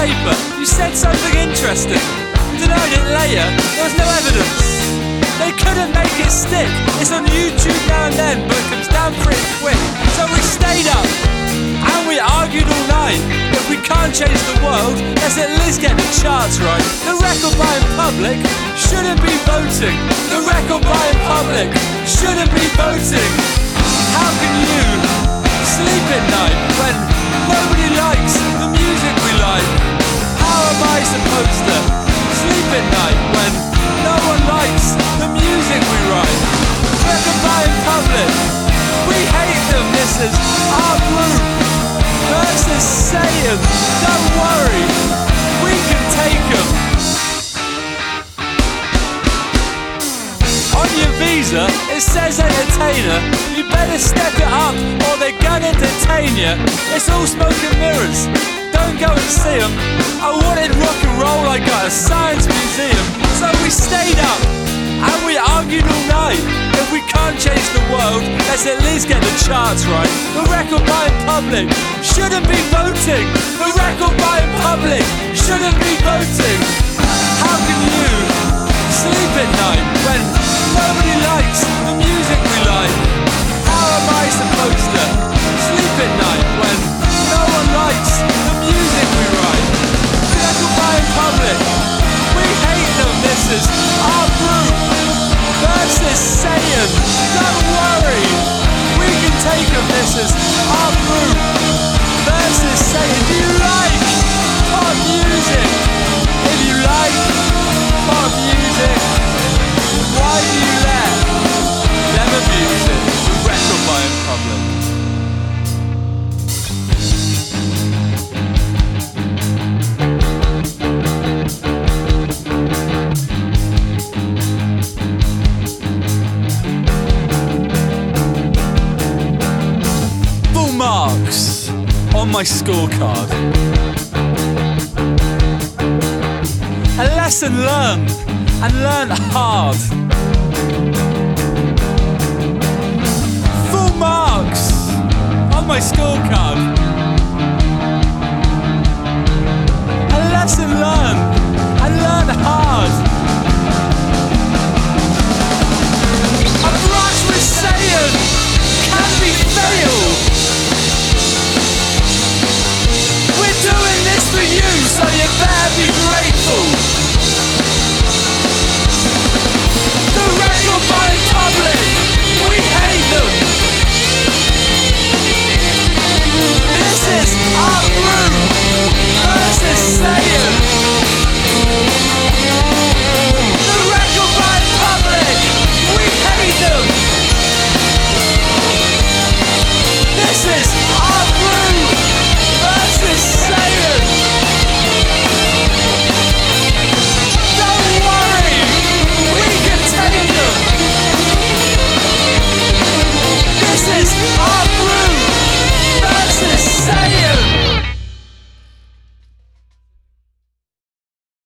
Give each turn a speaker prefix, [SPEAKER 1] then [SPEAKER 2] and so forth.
[SPEAKER 1] paper, you said something interesting. You denied it later, there was no evidence. They couldn't make it stick. It's on YouTube now and then, but it comes down pretty quick. So we stayed up and we argued all night. If we can't change the world, let's at least get the charts right. The record buying public shouldn't be voting. The record buying public shouldn't be voting. How can you sleep at night when nobody likes the music we like? How am I supposed to sleep at night when no one likes the music we write? Record buying public, we hate them. This is our group versus Satan. Don't worry, we can take them. On your visa, it says entertainer. You better step it up or they're gonna detain you. It's all smoke and mirrors, don't go and see them. I wanted rock and roll, I got a science museum. So we stayed up and we argued all night. If we can't change the world, let's at least get the charts right. The record buying public shouldn't be voting. The record buying public shouldn't be voting. How can you sleep at night when nobody likes the music we like? How am I supposed to sleep at night when no one likes the music we write? The record buying public, we hate them. This is our group versus Satan. Don't worry, we can take them. This is our group versus Satan. Do you like pop music? If you like pop music, why do you let them abuse it? The record buying public. Full marks on my scorecard. A lesson learned, and learned hard. Full marks on my scorecard. A lesson learned